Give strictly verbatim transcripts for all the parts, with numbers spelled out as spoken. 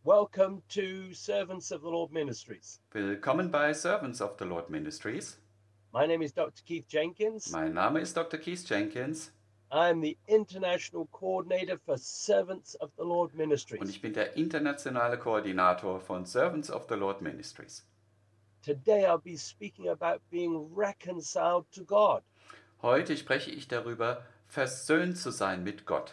Welcome to Servants of the Lord Ministries. Willkommen bei Servants of the Lord Ministries. My name is Doctor Keith Jenkins. Mein Name ist Doktor Keith Jenkins I'm the International Coordinator for Servants of the Lord und Ministries. ich bin der internationale Koordinator von Servants of the Lord Ministries. Today I'll be speaking about being reconciled to God. Heute spreche ich darüber, versöhnt zu sein mit Gott.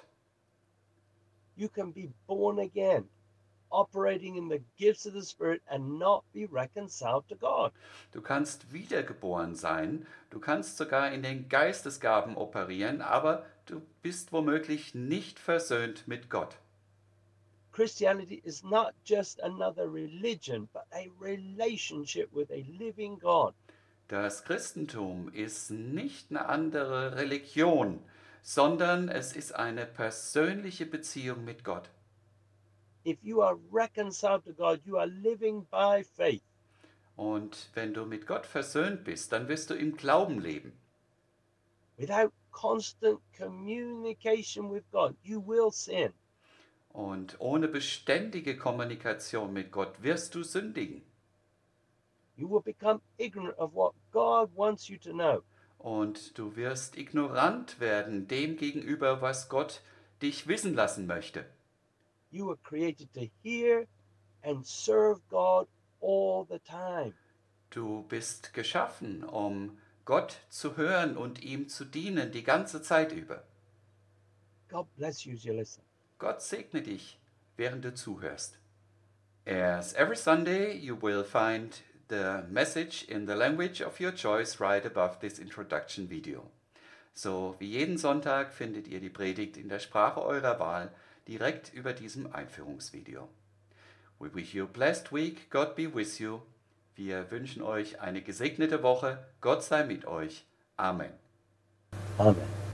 You can be born again, operating in the gifts of the Spirit and not be reconciled to God. Du kannst wiedergeboren sein, du kannst sogar in den Geistesgaben operieren, aber du bist womöglich nicht versöhnt mit Gott. Christianity is not just another religion, but a relationship with a living God. Das Christentum ist nicht eine andere Religion, sondern es ist eine persönliche Beziehung mit Gott. If you are reconciled to God, you are living by faith. Und wenn du mit Gott versöhnt bist, dann wirst du im Glauben leben. Without constant communication with God, you will sin. Und ohne beständige Kommunikation mit Gott wirst du sündigen. You will become ignorant of what God wants you to know. Und du wirst ignorant werden dem gegenüber, was Gott dich wissen lassen möchte. You were created to hear and serve God all the time. Du bist geschaffen, um Gott zu hören und ihm zu dienen die ganze Zeit über. God bless you as you listen. Gott segne dich, während du zuhörst. As every Sunday, you will find the message in the language of your choice right above this introduction video. So wie jeden Sonntag findet ihr die Predigt in der Sprache eurer Wahl direkt über diesem Einführungsvideo. We wish you a blessed week, God be with you. Wir wünschen euch eine gesegnete Woche, Gott sei mit euch. Amen. Amen.